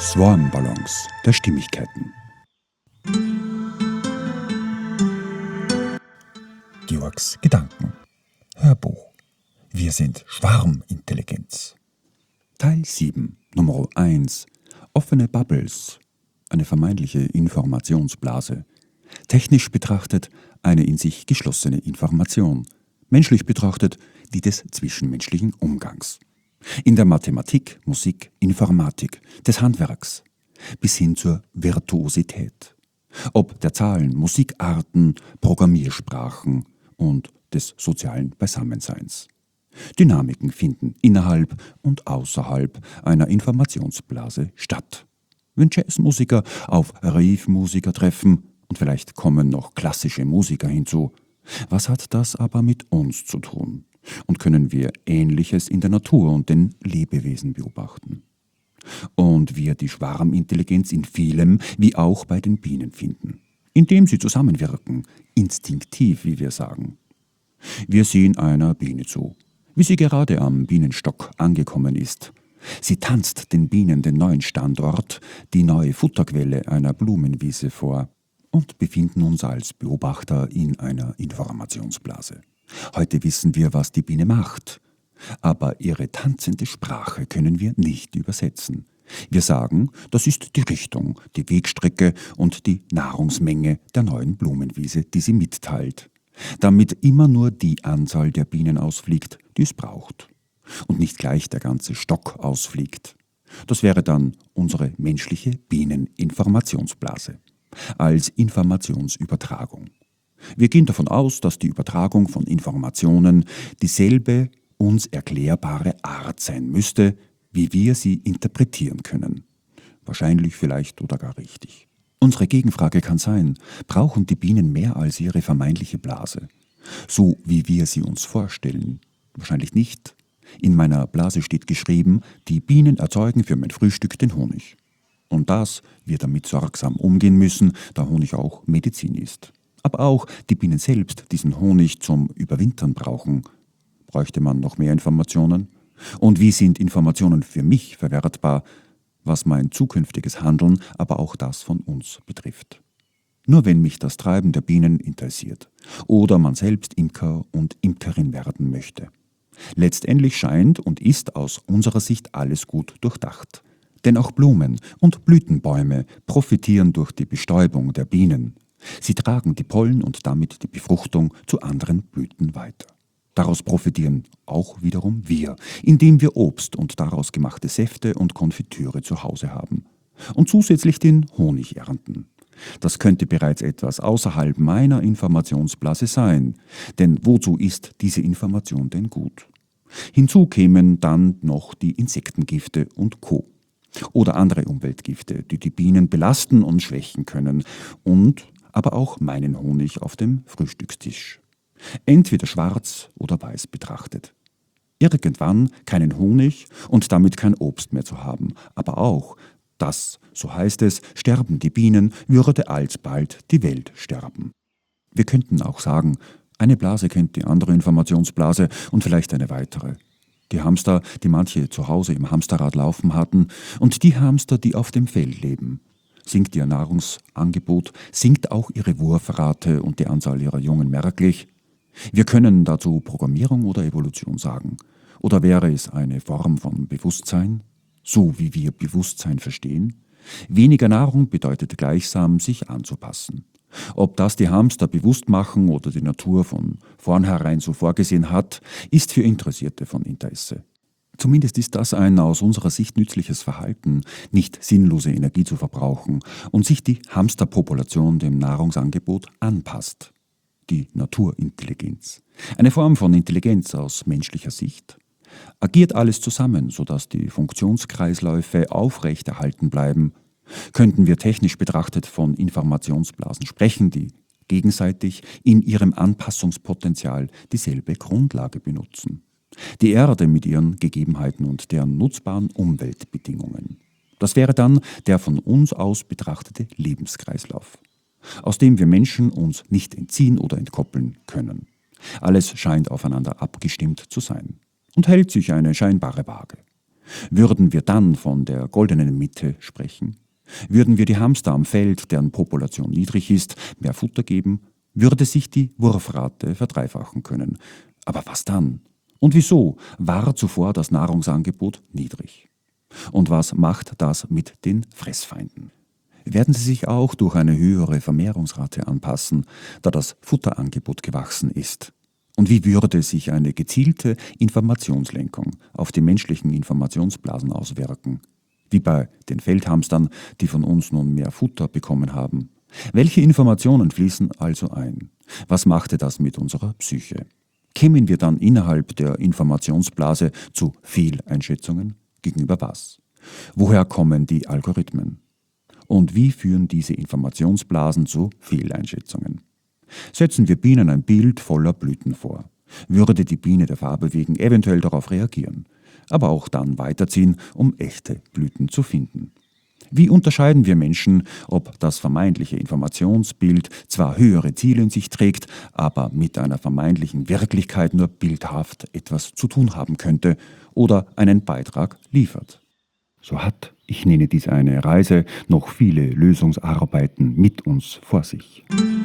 Swarmballons der Stimmigkeiten. Georgs Gedanken. Hörbuch. Wir sind Schwarmintelligenz. Teil 7, Nummer 1. Offene Bubbles. Eine vermeintliche Informationsblase. Technisch betrachtet eine in sich geschlossene Information. Menschlich betrachtet die des zwischenmenschlichen Umgangs. In der Mathematik, Musik, Informatik, des Handwerks bis hin zur Virtuosität. Ob der Zahlen, Musikarten, Programmiersprachen und des sozialen Beisammenseins. Dynamiken finden innerhalb und außerhalb einer Informationsblase statt. Wenn Jazzmusiker auf Rave-Musiker treffen und vielleicht kommen noch klassische Musiker hinzu, was hat das aber mit uns zu tun? Und können wir Ähnliches in der Natur und den Lebewesen beobachten? Und wir die Schwarmintelligenz in vielem, wie auch bei den Bienen finden, indem sie zusammenwirken, instinktiv, wie wir sagen. Wir sehen einer Biene zu, wie sie gerade am Bienenstock angekommen ist. Sie tanzt den Bienen den neuen Standort, die neue Futterquelle einer Blumenwiese vor und befinden uns als Beobachter in einer Informationsblase. Heute wissen wir, was die Biene macht, aber ihre tanzende Sprache können wir nicht übersetzen. Wir sagen, das ist die Richtung, die Wegstrecke und die Nahrungsmenge der neuen Blumenwiese, die sie mitteilt, damit immer nur die Anzahl der Bienen ausfliegt, die es braucht, und nicht gleich der ganze Stock ausfliegt. Das wäre dann unsere menschliche Bieneninformationsblase als Informationsübertragung. Wir gehen davon aus, dass die Übertragung von Informationen dieselbe uns erklärbare Art sein müsste, wie wir sie interpretieren können. Wahrscheinlich, vielleicht oder gar richtig. Unsere Gegenfrage kann sein, brauchen die Bienen mehr als ihre vermeintliche Blase? So wie wir sie uns vorstellen? Wahrscheinlich nicht. In meiner Blase steht geschrieben, die Bienen erzeugen für mein Frühstück den Honig. Und dass wir damit sorgsam umgehen müssen, da Honig auch Medizin ist. Aber auch die Bienen selbst diesen Honig zum Überwintern brauchen. Bräuchte man noch mehr Informationen? Und wie sind Informationen für mich verwertbar, was mein zukünftiges Handeln, aber auch das von uns betrifft? Nur wenn mich das Treiben der Bienen interessiert oder man selbst Imker und Imkerin werden möchte. Letztendlich scheint und ist aus unserer Sicht alles gut durchdacht. Denn auch Blumen und Blütenbäume profitieren durch die Bestäubung der Bienen. Sie tragen die Pollen und damit die Befruchtung zu anderen Blüten weiter. Daraus profitieren auch wiederum wir, indem wir Obst und daraus gemachte Säfte und Konfitüre zu Hause haben. Und zusätzlich den Honig ernten. Das könnte bereits etwas außerhalb meiner Informationsblase sein, denn wozu ist diese Information denn gut? Hinzu kämen dann noch die Insektengifte und Co. Oder andere Umweltgifte, die die Bienen belasten und schwächen können und aber auch meinen Honig auf dem Frühstückstisch. Entweder schwarz oder weiß betrachtet. Irgendwann keinen Honig und damit kein Obst mehr zu haben, aber auch, dass, so heißt es, sterben die Bienen, würde alsbald die Welt sterben. Wir könnten auch sagen, eine Blase kennt die andere Informationsblase und vielleicht eine weitere. Die Hamster, die manche zu Hause im Hamsterrad laufen hatten, und die Hamster, die auf dem Feld leben. Sinkt ihr Nahrungsangebot, sinkt auch ihre Wurfrate und die Anzahl ihrer Jungen merklich. Wir können dazu Programmierung oder Evolution sagen. Oder wäre es eine Form von Bewusstsein, so wie wir Bewusstsein verstehen? Weniger Nahrung bedeutet gleichsam, sich anzupassen. Ob das die Hamster bewusst machen oder die Natur von vornherein so vorgesehen hat, ist für Interessierte von Interesse. Zumindest ist das ein aus unserer Sicht nützliches Verhalten, nicht sinnlose Energie zu verbrauchen und sich die Hamsterpopulation dem Nahrungsangebot anpasst. Die Naturintelligenz. Eine Form von Intelligenz aus menschlicher Sicht. Agiert alles zusammen, sodass die Funktionskreisläufe aufrechterhalten bleiben, könnten wir technisch betrachtet von Informationsblasen sprechen, die gegenseitig in ihrem Anpassungspotenzial dieselbe Grundlage benutzen. Die Erde mit ihren Gegebenheiten und deren nutzbaren Umweltbedingungen. Das wäre dann der von uns aus betrachtete Lebenskreislauf, aus dem wir Menschen uns nicht entziehen oder entkoppeln können. Alles scheint aufeinander abgestimmt zu sein und hält sich eine scheinbare Waage. Würden wir dann von der goldenen Mitte sprechen? Würden wir die Hamster am Feld, deren Population niedrig ist, mehr Futter geben, würde sich die Wurfrate verdreifachen können. Aber was dann? Und wieso war zuvor das Nahrungsangebot niedrig? Und was macht das mit den Fressfeinden? Werden sie sich auch durch eine höhere Vermehrungsrate anpassen, da das Futterangebot gewachsen ist? Und wie würde sich eine gezielte Informationslenkung auf die menschlichen Informationsblasen auswirken? Wie bei den Feldhamstern, die von uns nun mehr Futter bekommen haben. Welche Informationen fließen also ein? Was machte das mit unserer Psyche? Kämen wir dann innerhalb der Informationsblase zu Fehleinschätzungen? Gegenüber was? Woher kommen die Algorithmen? Und wie führen diese Informationsblasen zu Fehleinschätzungen? Setzen wir Bienen ein Bild voller Blüten vor. Würde die Biene der Farbe wegen eventuell darauf reagieren, aber auch dann weiterziehen, um echte Blüten zu finden. Wie unterscheiden wir Menschen, ob das vermeintliche Informationsbild zwar höhere Ziele in sich trägt, aber mit einer vermeintlichen Wirklichkeit nur bildhaft etwas zu tun haben könnte oder einen Beitrag liefert? So hat, ich nenne dies eine Reise, noch viele Lösungsarbeiten mit uns vor sich.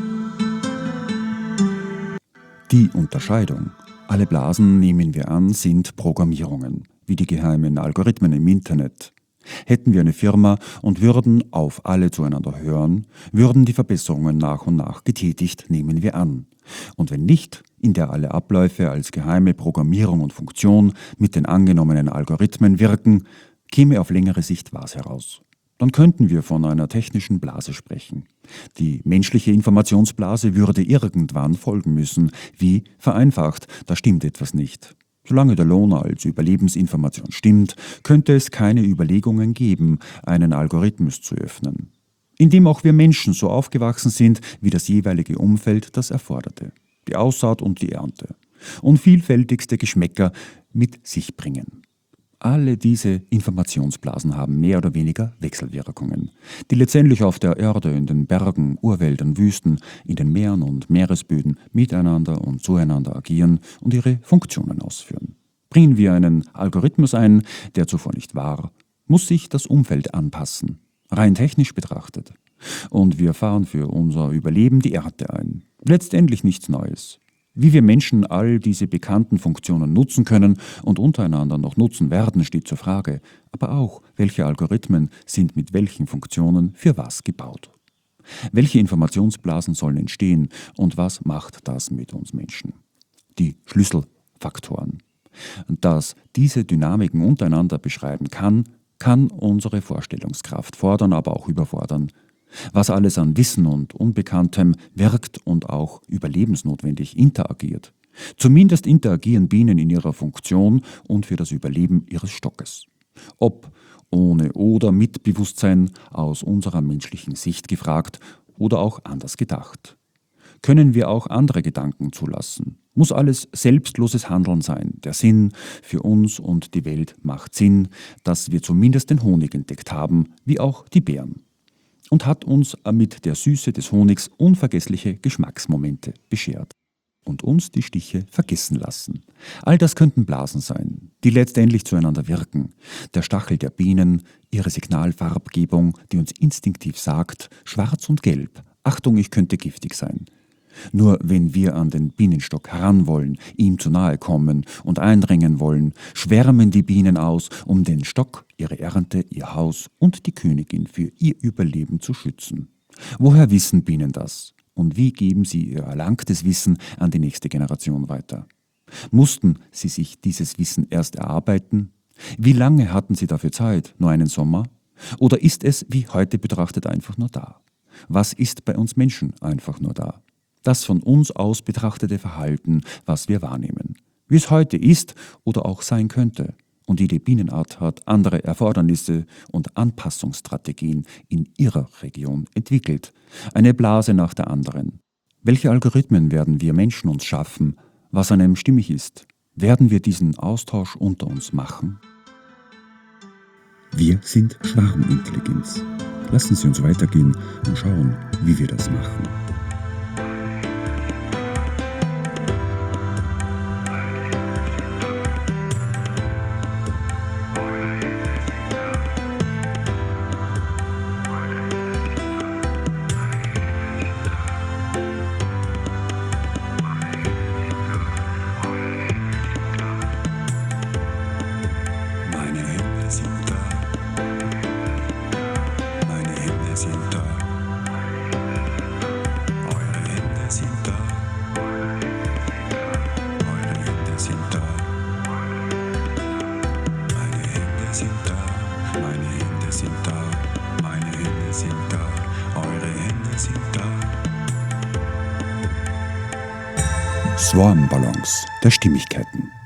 Die Unterscheidung. Alle Blasen, nehmen wir an, sind Programmierungen, wie die geheimen Algorithmen im Internet. Hätten wir eine Firma und würden auf alle zueinander hören, würden die Verbesserungen nach und nach getätigt, nehmen wir an. Und wenn nicht, in der alle Abläufe als geheime Programmierung und Funktion mit den angenommenen Algorithmen wirken, käme auf längere Sicht was heraus. Dann könnten wir von einer technischen Blase sprechen. Die menschliche Informationsblase würde irgendwann folgen müssen. Wie? Vereinfacht, da stimmt etwas nicht. Solange der Lohn als Überlebensinformation stimmt, könnte es keine Überlegungen geben, einen Algorithmus zu öffnen. Indem auch wir Menschen so aufgewachsen sind, wie das jeweilige Umfeld das erforderte. Die Aussaat und die Ernte. Und vielfältigste Geschmäcker mit sich bringen. Alle diese Informationsblasen haben mehr oder weniger Wechselwirkungen, die letztendlich auf der Erde, in den Bergen, Urwäldern, Wüsten, in den Meeren und Meeresböden miteinander und zueinander agieren und ihre Funktionen ausführen. Bringen wir einen Algorithmus ein, der zuvor nicht war, muss sich das Umfeld anpassen, rein technisch betrachtet. Und wir fahren für unser Überleben die Ernte ein. Letztendlich nichts Neues. Wie wir Menschen all diese bekannten Funktionen nutzen können und untereinander noch nutzen werden, steht zur Frage. Aber auch, welche Algorithmen sind mit welchen Funktionen für was gebaut? Welche Informationsblasen sollen entstehen und was macht das mit uns Menschen? Die Schlüsselfaktoren. Dass diese Dynamiken untereinander beschreiben kann unsere Vorstellungskraft fordern, aber auch überfordern. Was alles an Wissen und Unbekanntem wirkt und auch überlebensnotwendig interagiert. Zumindest interagieren Bienen in ihrer Funktion und für das Überleben ihres Stockes. Ob ohne oder mit Bewusstsein aus unserer menschlichen Sicht gefragt oder auch anders gedacht. Können wir auch andere Gedanken zulassen? Muss alles selbstloses Handeln sein? Der Sinn für uns und die Welt macht Sinn, dass wir zumindest den Honig entdeckt haben, wie auch die Beeren. Und hat uns mit der Süße des Honigs unvergessliche Geschmacksmomente beschert und uns die Stiche vergessen lassen. All das könnten Blasen sein, die letztendlich zueinander wirken. Der Stachel der Bienen, ihre Signalfarbgebung, die uns instinktiv sagt, schwarz und gelb, Achtung, ich könnte giftig sein. Nur wenn wir an den Bienenstock heran wollen, ihm zu nahe kommen und eindringen wollen, schwärmen die Bienen aus, um den Stock, ihre Ernte, ihr Haus und die Königin für ihr Überleben zu schützen. Woher wissen Bienen das? Und wie geben sie ihr erlangtes Wissen an die nächste Generation weiter? Mussten sie sich dieses Wissen erst erarbeiten? Wie lange hatten sie dafür Zeit? Nur einen Sommer? Oder ist es, wie heute betrachtet, einfach nur da? Was ist bei uns Menschen einfach nur da? Das von uns aus betrachtete Verhalten, was wir wahrnehmen. Wie es heute ist oder auch sein könnte. Und jede Bienenart hat andere Erfordernisse und Anpassungsstrategien in ihrer Region entwickelt. Eine Blase nach der anderen. Welche Algorithmen werden wir Menschen uns schaffen, was einem stimmig ist? Werden wir diesen Austausch unter uns machen? Wir sind Schwarmintelligenz. Lassen Sie uns weitergehen und schauen, wie wir das machen. Swarm-Ballons der Stimmigkeiten.